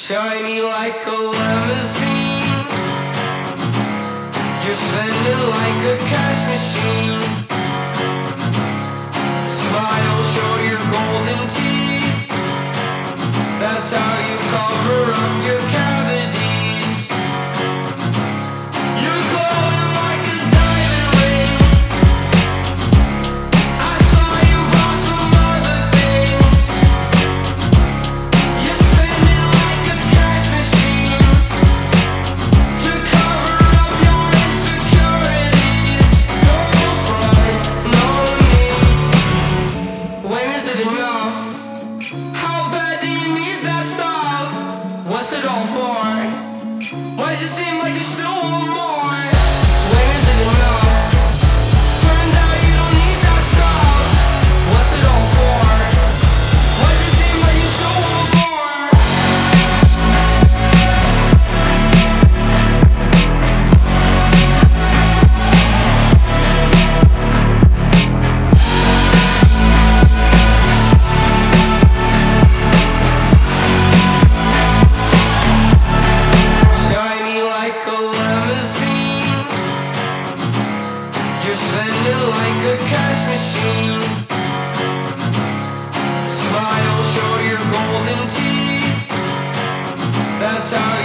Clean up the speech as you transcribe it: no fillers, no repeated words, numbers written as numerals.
Shiny like a limousine. You're spending like a cash machine. Smile, show your golden teeth. That's how you cover up your cavities. You're glowing like a diamond ring. I saw you bought some other things. You're spending like a cash machine to cover up your insecurities. Don't front, no need. When is it enough? How bad do you need that stuff? What's it all for? Why does it seem like you still want more? When is it enough? Turns out you don't need that stuff. What's it all for? Why does it seem like you still want more? Shiny like a limousine. You're spending like a cash machine. Smile, show your golden teeth. That's how